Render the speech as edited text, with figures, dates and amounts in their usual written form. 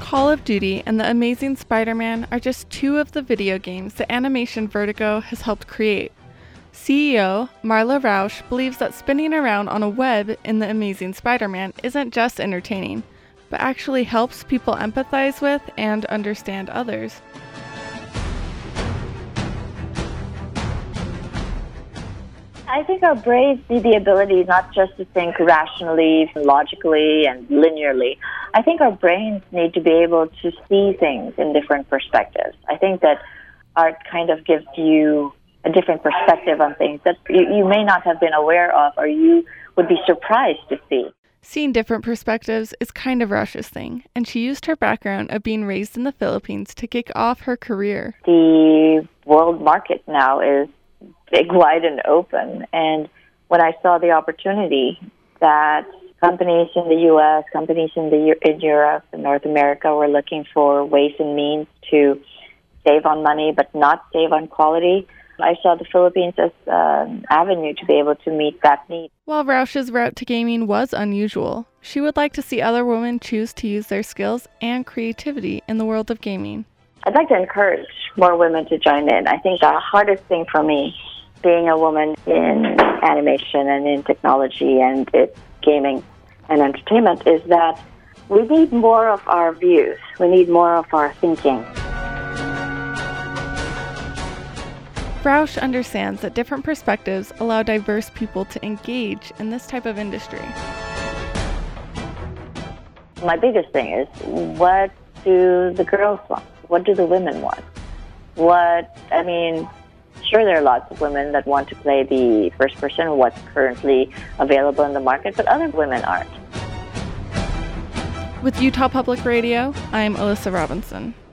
Call of Duty and The Amazing Spider-Man are just two of the video games that Animation Vertigo has helped create. CEO Marla Rausch believes that spinning around on a web in The Amazing Spider-Man isn't just entertaining, but actually helps people empathize with and understand others. I think our brains need the ability not just to think rationally, logically, and linearly. I think our brains need to be able to see things in different perspectives. I think that art kind of gives you a different perspective on things that you may not have been aware of or you would be surprised to see. Seeing different perspectives is kind of Rausch's thing, and she used her background of being raised in the Philippines to kick off her career. The world market now is big, wide, and open. And when I saw the opportunity that companies in the U.S., companies in Europe and North America were looking for ways and means to save on money but not save on quality, I saw the Philippines as an avenue to be able to meet that need. While Rausch's route to gaming was unusual, she would like to see other women choose to use their skills and creativity in the world of gaming. I'd like to encourage more women to join in. I think the hardest thing for me, being a woman in animation and in technology and gaming and entertainment, is that we need more of our views. We need more of our thinking. Rausch understands that different perspectives allow diverse people to engage in this type of industry. My biggest thing is, what do the girls want? What do the women want? Sure, there are lots of women that want to play the first person, what's currently available in the market, but other women aren't. With Utah Public Radio, I'm Alyssa Robinson.